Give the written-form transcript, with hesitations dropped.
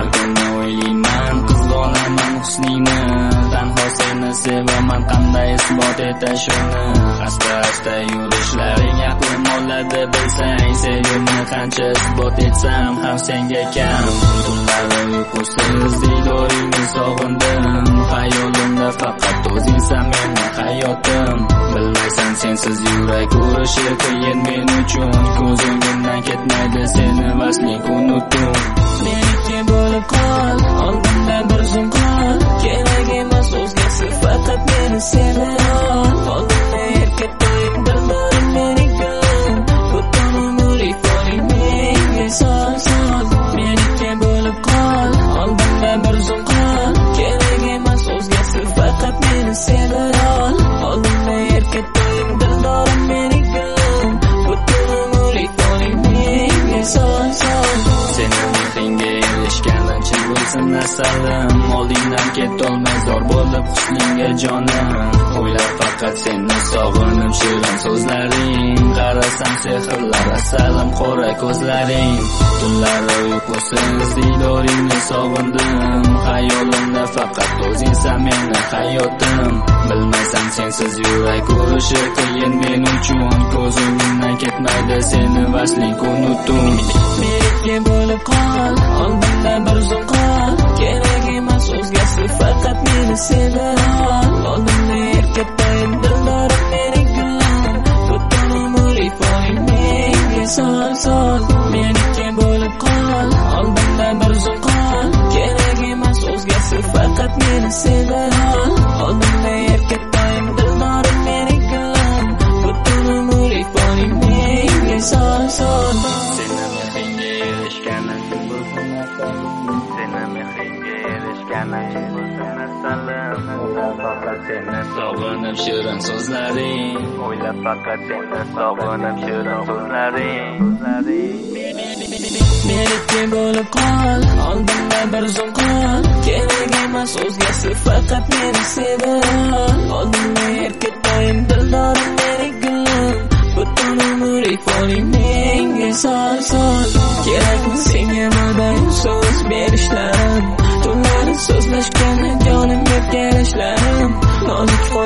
kuni o'ylayman qizg'onaman husningni, tanho seni sevaman, qanday isbot etash uni. Asta yurishlaring aqlim oladi bilsang, sevgimni qancha isbot etsam ham senga kam. Tunlari uyqusiz diydoringni sog'indim, hayolimda faqat o'zingsan meni hayotim. Bilmaysan sensiz yurak urishi qiyin men uchun, ko'zingdan ketmaydi seni vasling unutdim. Meniki bo'lib qol, oldimda bir zum qol, kerak emas o'zgasi, faqat meni sevib ol. Oldimda erkatoyim dildorim meniki, butun umr iforing menga sol. Meniki bo'lib qol, oldimda bir zum qol, kerak emas o'zgasi, faqat meni sevib ol. Oldimda erkatoyim dildorim meniki, butun umr iforing menga sol. Seni mehringga erishganim chin bo'lsin nasalim, oldingdan ketolmay zor bo'lib husningga jonim. O'ylab faqat seni sog'inib shirin so'zlaring, qarasam sehrlar asalim qora ko'zlaring. Tunlari uyqusiz diydoringni sog'indim, hayolimda faqat o'zingsan meni hayotim. Bilmaysan sensiz yurak urishi qiyin men uchun, ko'zimdan ketmaydi seni vasling unutdim. Meniki bo'lib qol, oldimda bir zum qol, kerak emas o'zgasi, faqat meni sevib ol. Oldimda erkatoyim dildorim meniki, butun umr iforing menga sol. Meniki bo'lib qol, oldimda bir zum qol, kerak emas o'zgasi, faqat meni sevib ol. Oldimda erkatoyim dildorim meniki, butun umr iforing menga sol. Seni mehringga erishganim chin bo'lsin nasalim, seni mehringga erishganim chin bo'lsin nasalim. O'ylab faqat seni sog'inib shirin so'zlaring, o'ylab faqat seni sog'inib shirin so'zlaring. Meniki bo'lib qol, oldimda bir zum qol, kerak emas o'zgasi, faqat meni sevib ol. Oldimda erkatoyim dildorim meniki, butun umr iforing menga sol. Kerakmi senga mo'bayn so'z berishlarim, tunlari so'zlashganda jonimga kelishlarim. Nozik